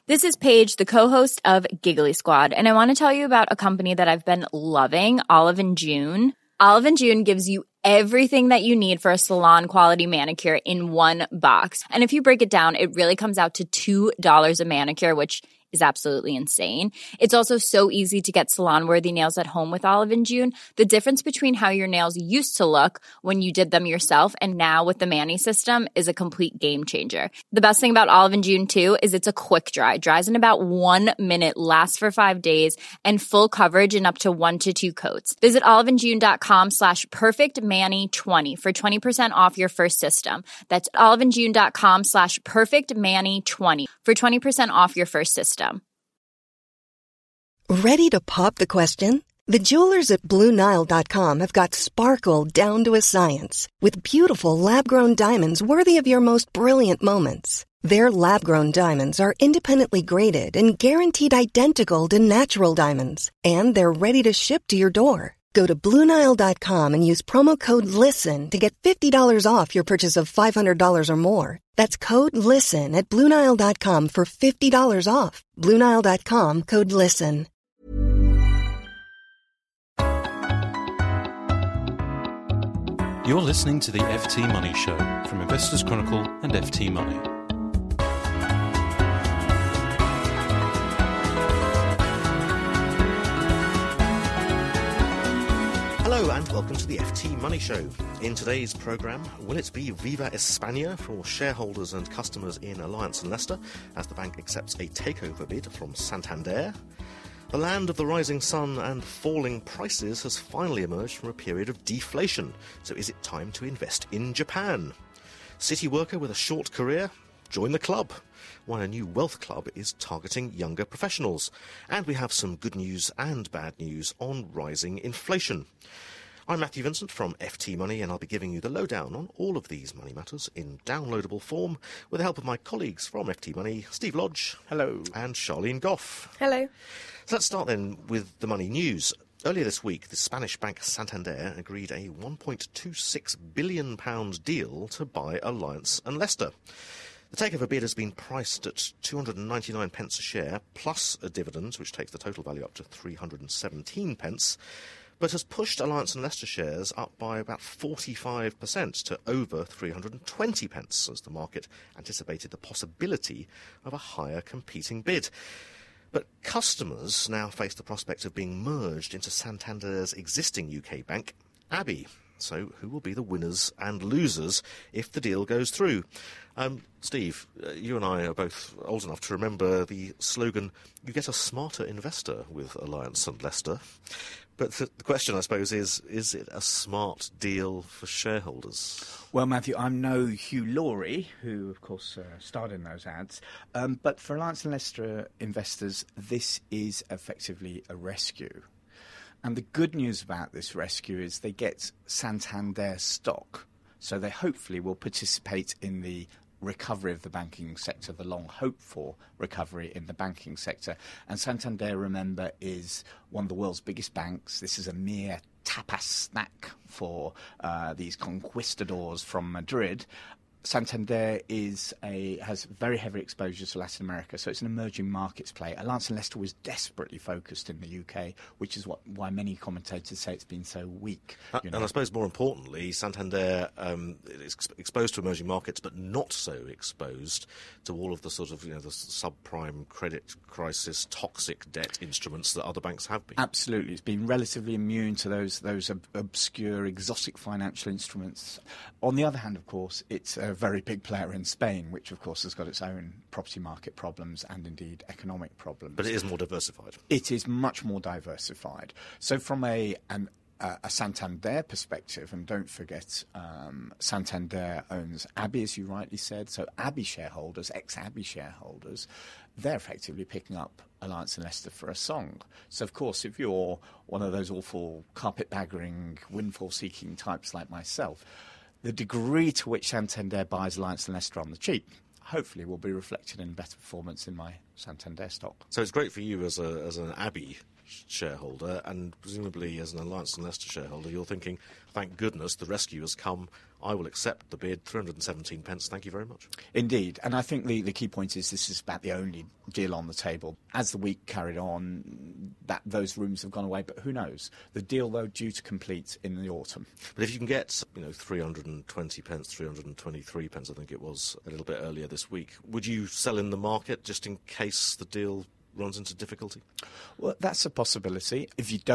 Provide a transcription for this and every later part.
This is Paige, the co-host of Giggly Squad, and I want to tell you about a company that I've been loving, Olive & June. Olive & June gives you everything that you need for a salon-quality manicure in one box. And if you break it down, it really comes out to $2 a manicure, which is absolutely insane. It's also so easy to get salon-worthy nails at home with Olive & June. The difference between how your nails used to look when you did them yourself and now with the Mani system is a complete game changer. The best thing about Olive & June, too, is it's a quick dry. Dries in about 1 minute, lasts for 5 days, and full coverage in up to 1 to 2 coats. Visit oliveandjune.com/perfectmani20 for 20% off your first system. That's oliveandjune.com/perfectmani20 for 20% off your first system. Ready to pop the question? The jewelers at BlueNile.com have got sparkle down to a science with beautiful lab-grown diamonds worthy of your most brilliant moments. Their lab-grown diamonds are independently graded and guaranteed identical to natural diamonds, and they're ready to ship to your door. Go to BlueNile.com and use promo code LISTEN to get $50 off your purchase of $500 or more. That's code LISTEN at BlueNile.com for $50 off. BlueNile.com, code LISTEN. You're listening to the FT Money Show from Investors Chronicle and FT Money. Hello and welcome to the FT Money Show. In today's programme, will it be Viva España for shareholders and customers in Alliance and Leicester as the bank accepts a takeover bid from Santander? The land of the rising sun and falling prices has finally emerged from a period of deflation, so is it time to invest in Japan? City worker with a short career? Join the club. Why a new wealth club is targeting younger professionals. And we have some good news and bad news on rising inflation. I'm Matthew Vincent from FT Money, and I'll be giving you the lowdown on all of these money matters in downloadable form with the help of my colleagues from FT Money, Steve Lodge. Hello. And Charlene Goff. Hello. So let's start then with the money news. Earlier this week, the Spanish bank Santander agreed a £1.26 billion deal to buy Alliance and Leicester. The takeover bid has been priced at 299 pence a share, plus a dividend, which takes the total value up to 317 pence, but has pushed Alliance and Leicester shares up by about 45% to over 320 pence, as the market anticipated the possibility of a higher competing bid. But customers now face the prospect of being merged into Santander's existing UK bank, Abbey. So who will be the winners and losers if the deal goes through? Steve, you and I are both old enough to remember the slogan, "You get a smarter investor with Alliance and Leicester." But the question, I suppose, is it a smart deal for shareholders? Well, Matthew, I'm no Hugh Laurie, who, of course, starred in those ads. But for Alliance and Leicester investors, this is effectively a rescue. And the good news about this rescue is they get Santander stock. So they hopefully will participate in the recovery of the banking sector, the long-hoped-for recovery in the banking sector. And Santander, remember, is one of the world's biggest banks. This is a mere tapas snack for these conquistadors from Madrid. Santander has very heavy exposure to Latin America, so it's an emerging markets play. Alliance and Leicester was desperately focused in the UK, which is why many commentators say it's been so weak. And I suppose more importantly, Santander is exposed to emerging markets, but not so exposed to all of the sort of the subprime credit crisis, toxic debt instruments that other banks have been. Absolutely, it's been relatively immune to those obscure, exotic financial instruments. On the other hand, of course, it's a very big player in Spain, which of course has got its own property market problems and indeed economic problems. But it is more diversified. It is much more diversified. So from a Santander perspective, and don't forget Santander owns Abbey, as you rightly said, so Abbey shareholders, ex-Abbey shareholders, they're effectively picking up Alliance and Leicester for a song. So, of course, if you're one of those awful carpetbaggering, windfall-seeking types like myself, the degree to which Santander buys Alliance and Leicester on the cheap hopefully will be reflected in better performance in my Santander stock. So it's great for you as an Abbey shareholder, and presumably as an Alliance and Leicester shareholder, you're thinking, thank goodness the rescue has come. I will accept the bid, 317 pence, thank you very much. Indeed, and I think the key point is this is about the only deal on the table. As the week carried on, those rumours have gone away, but who knows? The deal, though, due to complete in the autumn. But if you can get, 320 pence, 323 pence, I think it was, a little bit earlier this week, would you sell in the market just in case the deal runs into difficulty? Well, that's a possibility.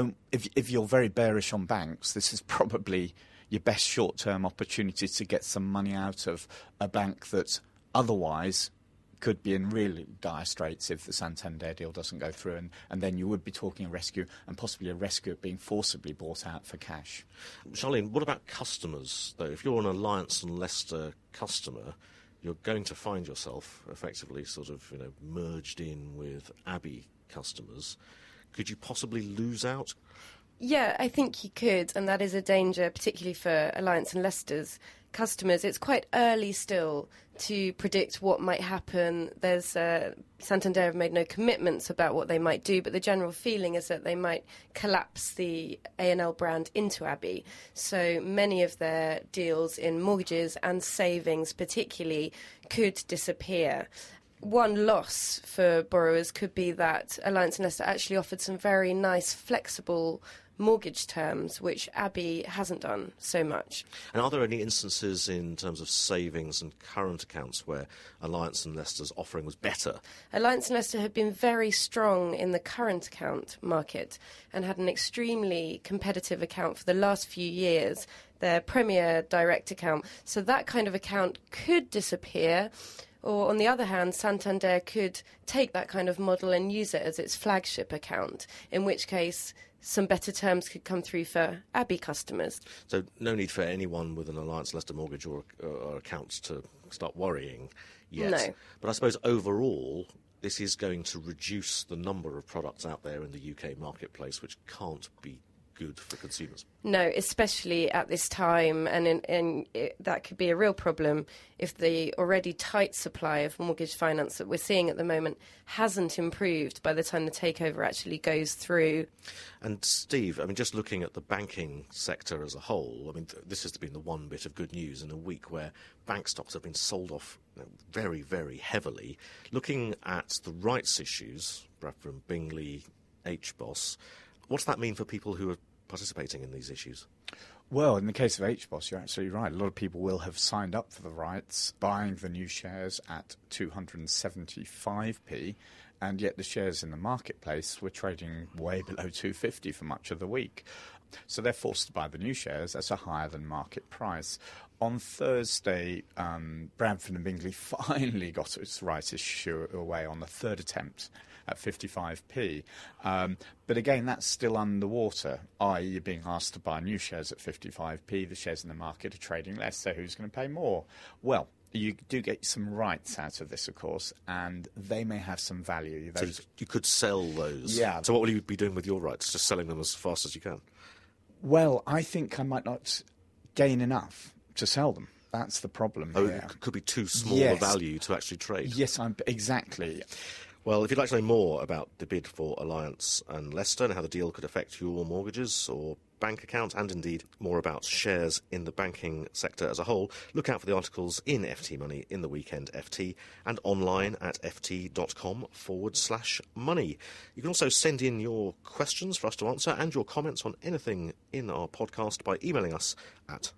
If you're very bearish on banks, this is probably your best short-term opportunity to get some money out of a bank that otherwise could be in really dire straits if the Santander deal doesn't go through, and then you would be talking a rescue, and possibly a rescue being forcibly bought out for cash. Charlene, what about customers, though? If you're an Alliance and Leicester customer, you're going to find yourself effectively sort of, merged in with Abbey customers. Could you possibly lose out? Yeah, I think you could, and that is a danger, particularly for Alliance and Leicester's customers. It's quite early still to predict what might happen. Santander have made no commitments about what they might do, but the general feeling is that they might collapse the A&L brand into Abbey. So many of their deals in mortgages and savings particularly could disappear. One loss for borrowers could be that Alliance and Leicester actually offered some very nice, flexible mortgage terms, which Abbey hasn't done so much. And are there any instances in terms of savings and current accounts where Alliance and Leicester's offering was better? Alliance and Leicester have been very strong in the current account market and had an extremely competitive account for the last few years, their premier direct account. So that kind of account could disappear. Or, on the other hand, Santander could take that kind of model and use it as its flagship account, in which case some better terms could come through for Abbey customers. So no need for anyone with an Alliance Leicester mortgage or accounts to start worrying yet. No. But I suppose overall, this is going to reduce the number of products out there in the UK marketplace, which can't be good for consumers. No, especially at this time, and that could be a real problem if the already tight supply of mortgage finance that we're seeing at the moment hasn't improved by the time the takeover actually goes through. And Steve, just looking at the banking sector as a whole, this has been the one bit of good news in a week where bank stocks have been sold off very, very heavily. Looking at the rights issues, Bradford, Bingley, HBOS, what's that mean for people who are participating in these issues? Well, in the case of HBOS, you're absolutely right. A lot of people will have signed up for the rights, buying the new shares at 275p, and yet the shares in the marketplace were trading way below 250 for much of the week. So they're forced to buy the new shares at a higher than market price. On Thursday, Bradford and Bingley finally got its rights issue away on the third attempt at 55p. But again, that's still underwater, i.e. you're being asked to buy new shares at 55p. The shares in the market are trading less, so who's going to pay more? Well, you do get some rights out of this, of course, and they may have some value. So you could sell those? Yeah. So what will you be doing with your rights? Just selling them as fast as you can? Well, I think I might not gain enough to sell them. That's the problem here. It could be too small a value to actually trade. Yes, exactly. Well, if you'd like to know more about the bid for Alliance and Leicester and how the deal could affect your mortgages or bank account, and indeed more about shares in the banking sector as a whole, look out for the articles in FT Money in the weekend FT and online at ft.com/money. You can also send in your questions for us to answer and your comments on anything in our podcast by emailing us at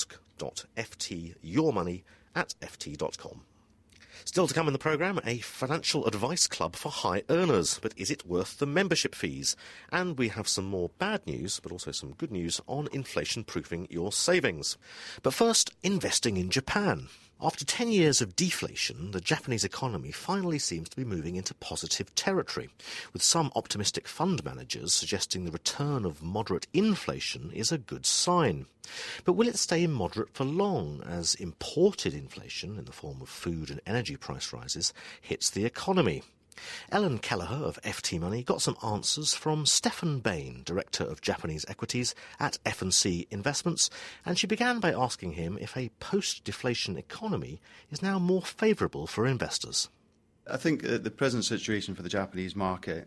ask.ftyourmoney@ft.com. Still to come in the programme, a financial advice club for high earners. But is it worth the membership fees? And we have some more bad news, but also some good news on inflation-proofing your savings. But first, investing in Japan. After 10 years of deflation, the Japanese economy finally seems to be moving into positive territory, with some optimistic fund managers suggesting the return of moderate inflation is a good sign. But will it stay moderate for long, as imported inflation, in the form of food and energy price rises, hits the economy? Ellen Kelleher of FT Money got some answers from Stefan Bain, Director of Japanese Equities at F&C Investments, and she began by asking him if a post-deflation economy is now more favourable for investors. I think the present situation for the Japanese market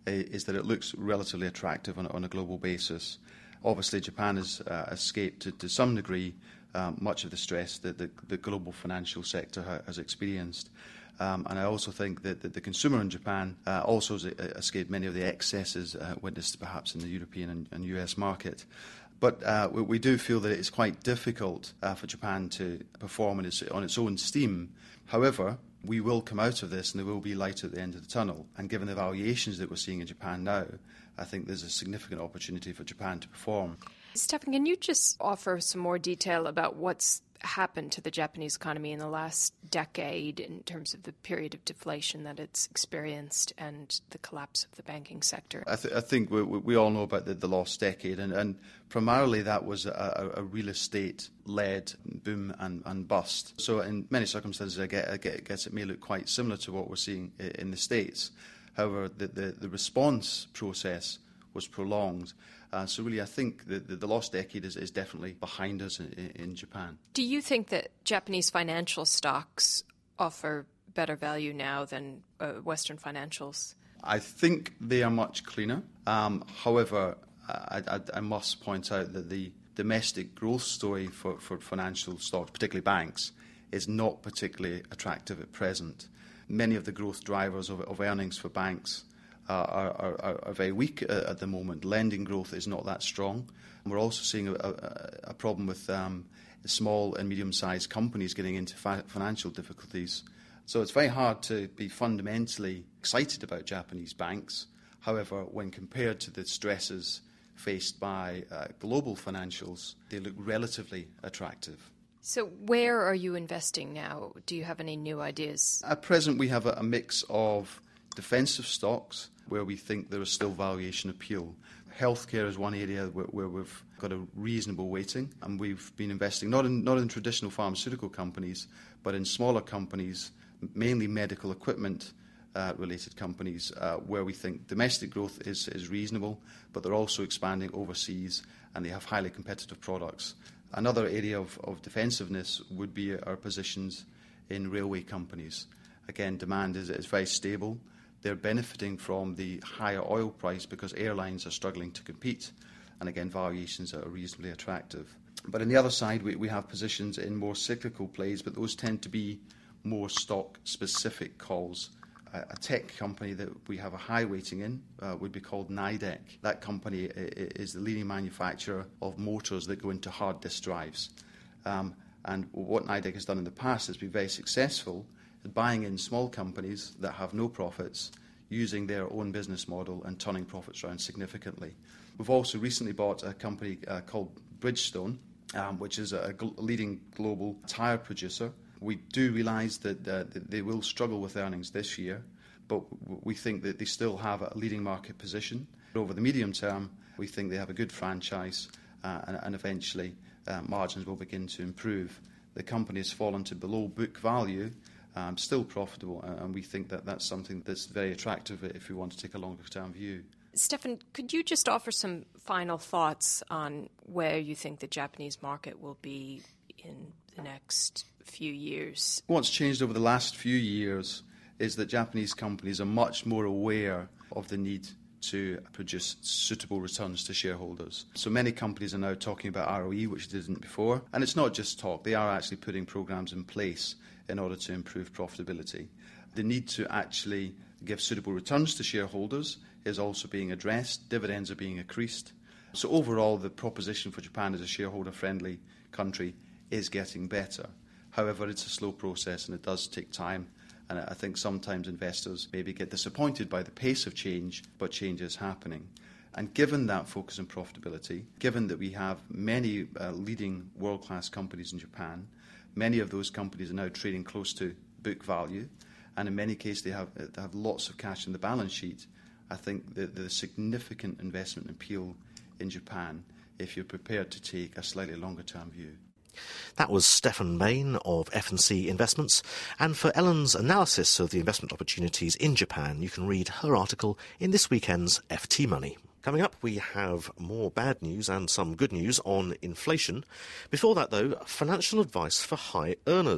is that it looks relatively attractive on a global basis. Obviously, Japan has escaped to some degree much of the stress that the global financial sector has experienced. And I also think that the consumer in Japan also has escaped many of the excesses witnessed perhaps in the European and US market. But we do feel that it's quite difficult for Japan to perform on its own steam. However, we will come out of this and there will be light at the end of the tunnel. And given the valuations that we're seeing in Japan now, I think there's a significant opportunity for Japan to perform. Stefan, can you just offer some more detail about what's happened to the Japanese economy in the last decade in terms of the period of deflation that it's experienced and the collapse of the banking sector? I think we all know about the lost decade, and primarily that was a real estate-led boom and bust. So in many circumstances, I guess it may look quite similar to what we're seeing in the States. However, the response process was prolonged. So really, I think the lost decade is definitely behind us in Japan. Do you think that Japanese financial stocks offer better value now than Western financials? I think they are much cleaner. However, I must point out that the domestic growth story for financial stocks, particularly banks, is not particularly attractive at present. Many of the growth drivers of earnings for banks are very weak at the moment. Lending growth is not that strong. And we're also seeing a problem with small and medium-sized companies getting into financial difficulties. So it's very hard to be fundamentally excited about Japanese banks. However, when compared to the stresses faced by global financials, they look relatively attractive. So where are you investing now? Do you have any new ideas? At present, we have a mix of defensive stocks where we think there is still valuation appeal. Healthcare is one area where we've got a reasonable weighting, and we've been investing not in traditional pharmaceutical companies, but in smaller companies, mainly medical equipment related companies, where we think domestic growth is reasonable, but they're also expanding overseas and they have highly competitive products. Another area of defensiveness would be our positions in railway companies. Again, demand is very stable. They're benefiting from the higher oil price because airlines are struggling to compete. And again, valuations are reasonably attractive. But on the other side, we have positions in more cyclical plays, but those tend to be more stock-specific calls. A tech company that we have a high weighting in would be called Nidec. That company is the leading manufacturer of motors that go into hard disk drives. And what Nidec has done in the past has been very successful at buying in small companies that have no profits, using their own business model and turning profits around significantly. We've also recently bought a company called Bridgestone, which is a leading global tyre producer. We do realise that they will struggle with earnings this year, but we think that they still have a leading market position. Over the medium term, we think they have a good franchise and eventually margins will begin to improve. The company has fallen to below book value, still profitable, and we think that that's something that's very attractive if we want to take a longer-term view. Stefan, could you just offer some final thoughts on where you think the Japanese market will be in the next few years? What's changed over the last few years is that Japanese companies are much more aware of the need to produce suitable returns to shareholders. So many companies are now talking about ROE, which they didn't before. And it's not just talk. They are actually putting programs in place in order to improve profitability. The need to actually give suitable returns to shareholders is also being addressed. Dividends are being increased. So overall, the proposition for Japan as a shareholder-friendly country is getting better. However, it's a slow process and it does take time. And I think sometimes investors maybe get disappointed by the pace of change, but change is happening. And given that focus on profitability, given that we have many leading world-class companies in Japan, many of those companies are now trading close to book value, and in many cases they have lots of cash in the balance sheet. I think that there's significant investment appeal in Japan if you're prepared to take a slightly longer-term view. That was Stefan Bain of F&C Investments. And for Ellen's analysis of the investment opportunities in Japan, you can read her article in this weekend's FT Money. Coming up, we have more bad news and some good news on inflation. Before that, though, financial advice for high earners.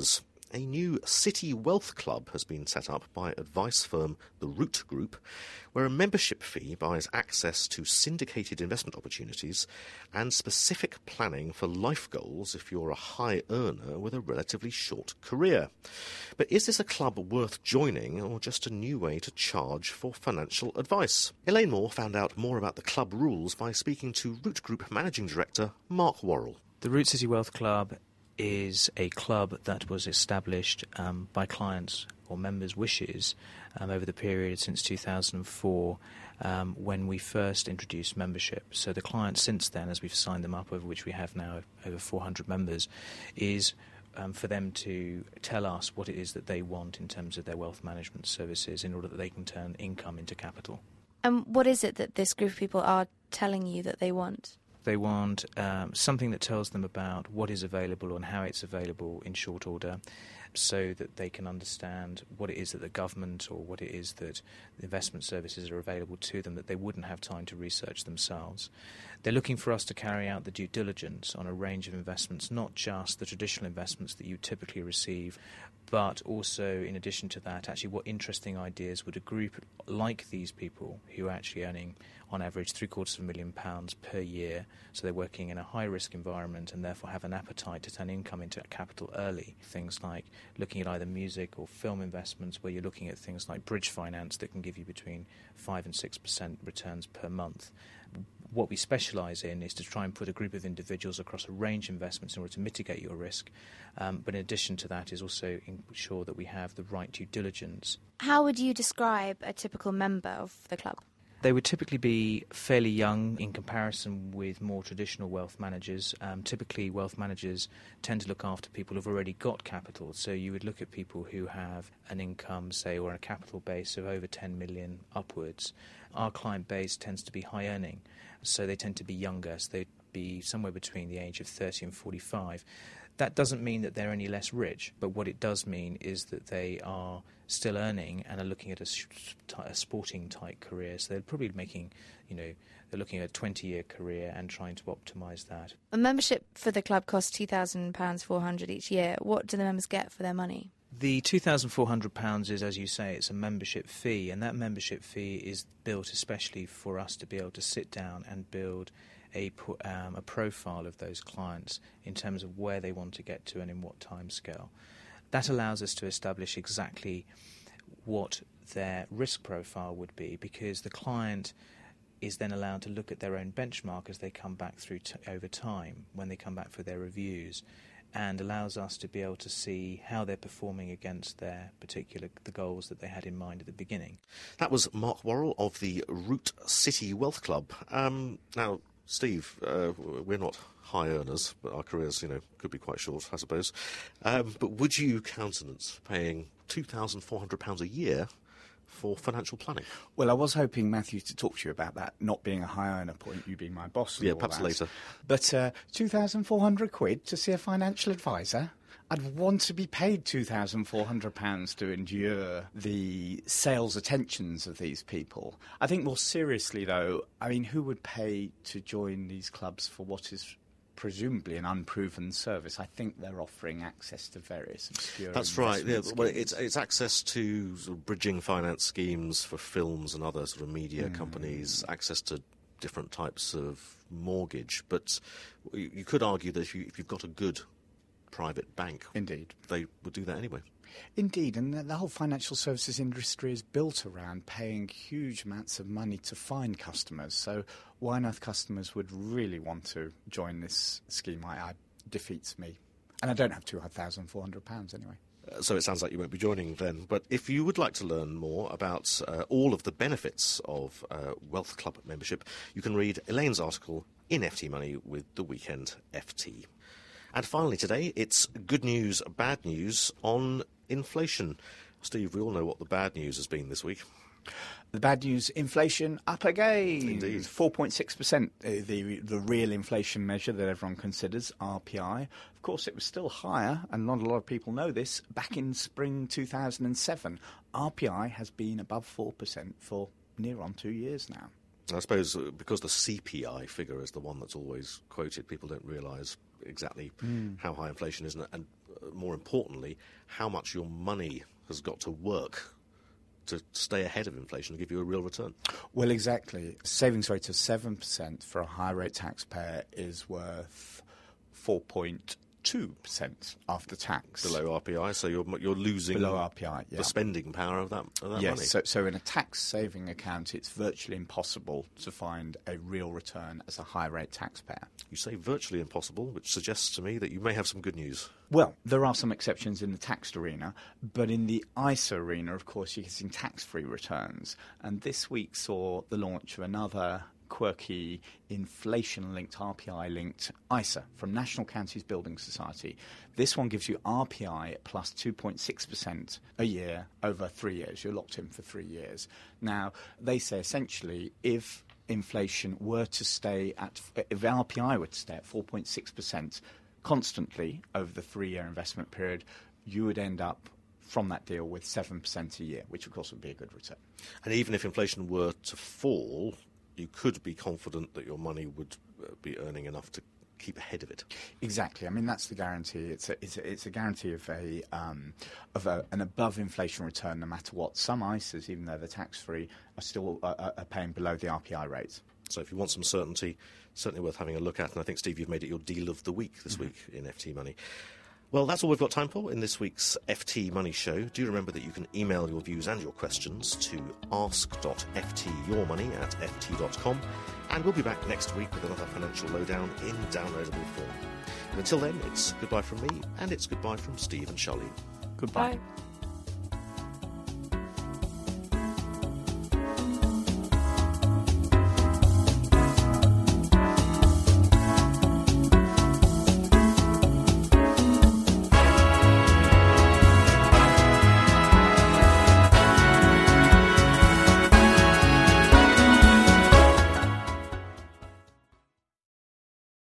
A new City Wealth Club has been set up by advice firm The Root Group, where a membership fee buys access to syndicated investment opportunities and specific planning for life goals if you're a high earner with a relatively short career. But is this a club worth joining, or just a new way to charge for financial advice? Elaine Moore found out more about the club rules by speaking to Root Group Managing Director Mark Worrell. The Root City Wealth Club is a club that was established by clients' or members' wishes over the period since 2004 when we first introduced membership. So the clients since then, as we've signed them up, over which we have now over 400 members, is for them to tell us what it is that they want in terms of their wealth management services in order that they can turn income into capital. And what is it that this group of people are telling you that they want? They want something that tells them about what is available and how it's available in short order, so that they can understand what it is that the government or what it is that the investment services are available to them that they wouldn't have time to research themselves. They're looking for us to carry out the due diligence on a range of investments, not just the traditional investments that you typically receive, but also, in addition to that, actually what interesting ideas would a group like these people, who are actually earning on average £750,000 per year, so they're working in a high-risk environment and therefore have an appetite to turn income into capital early. Things like looking at either music or film investments, where you're looking at things like bridge finance that can give you between 5 and 6% returns per month. What we specialise in is to try and put a group of individuals across a range of investments in order to mitigate your risk. But in addition to that is also ensure that we have the right due diligence. How would you describe a typical member of the club? They would typically be fairly young in comparison with more traditional wealth managers. Typically, wealth managers tend to look after people who've already got capital. So you would look at people who have an income, say, or a capital base of over 10 million upwards. Our client base tends to be high earning, so they tend to be younger. So they'd be somewhere between the age of 30 and 45. That doesn't mean that they're any less rich, but what it does mean is that they are still earning and are looking at a sporting-type career. So they're probably making, they're looking at a 20-year career and trying to optimise that. A membership for the club costs £2,000, $400 each year. What do the members get for their money? The £2,400 is, as you say, it's a membership fee, and that membership fee is built especially for us to be able to sit down and build a profile of those clients in terms of where they want to get to and in what time scale. That allows us to establish exactly what their risk profile would be, because the client is then allowed to look at their own benchmark as they come back through over time, when they come back for their reviews, and allows us to be able to see how they're performing against the goals that they had in mind at the beginning. That was Mark Worrell of the Root City Wealth Club. Now, Steve, we're not high earners, but our careers, could be quite short, I suppose. But would you countenance paying £2,400 a year for financial planning? Well, I was hoping, Matthew, to talk to you about that not being a high earner point, you being my boss. Yeah, perhaps later. But £2,400 to see a financial advisor? I'd want to be paid £2,400 to endure the sales attentions of these people. I think more seriously, though, who would pay to join these clubs for what is presumably an unproven service? I think they're offering access to various obscure That's right. Yeah, schemes. well, it's access to sort of bridging finance schemes for films and other sort of media companies, access to different types of mortgage. But you could argue that if you've got a good private bank, indeed, they would do that anyway. Indeed, and the whole financial services industry is built around paying huge amounts of money to find customers. So why on earth customers would really want to join this scheme defeats me. And I don't have £2,400 anyway. So it sounds like you won't be joining then. But if you would like to learn more about all of the benefits of Wealth Club membership, you can read Elaine's article in FT Money with the Weekend FT. And finally today, it's good news, bad news on inflation. Steve, we all know what the bad news has been this week. The bad news, inflation up again. Indeed. 4.6%, the real inflation measure that everyone considers, RPI. Of course, it was still higher, and not a lot of people know this, back in spring 2007. RPI has been above 4% for near on 2 years now. I suppose because the CPI figure is the one that's always quoted, people don't realise exactly how high inflation is. And more importantly, how much your money has got to work to stay ahead of inflation and give you a real return. Well, exactly. Savings rate of 7% for a high rate taxpayer is worth 4.2% after tax. Below RPI, so you're losing below RPI, the spending power of that money. Yes, so in a tax saving account, it's virtually impossible to find a real return as a high rate taxpayer. You say virtually impossible, which suggests to me that you may have some good news. Well, there are some exceptions in the taxed arena, but in the ISA arena, of course, you're getting tax-free returns. And this week saw the launch of another quirky inflation-linked, RPI-linked ISA from National Counties Building Society. This one gives you RPI plus 2.6% a year over 3 years. You're locked in for 3 years. Now, they say essentially if inflation were to stay at, if RPI were to stay at 4.6% constantly over the 3-year investment period, you would end up from that deal with 7% a year, which of course would be a good return. And even if inflation were to fall, you could be confident that your money would be earning enough to keep ahead of it. Exactly. I mean, that's the guarantee. It's a guarantee of an above inflation return, no matter what. Some ISAs, even though they're tax free, are still are paying below the RPI rate. So if you want some certainty, certainly worth having a look at. And I think, Steve, you've made it your deal of the week this week in FT Money. Well, that's all we've got time for in this week's FT Money Show. Do remember that you can email your views and your questions to ask.ftyourmoney@ft.com. And we'll be back next week with another financial lowdown in downloadable form. And until then, it's goodbye from me, and it's goodbye from Steve and Charlene. Goodbye. Bye.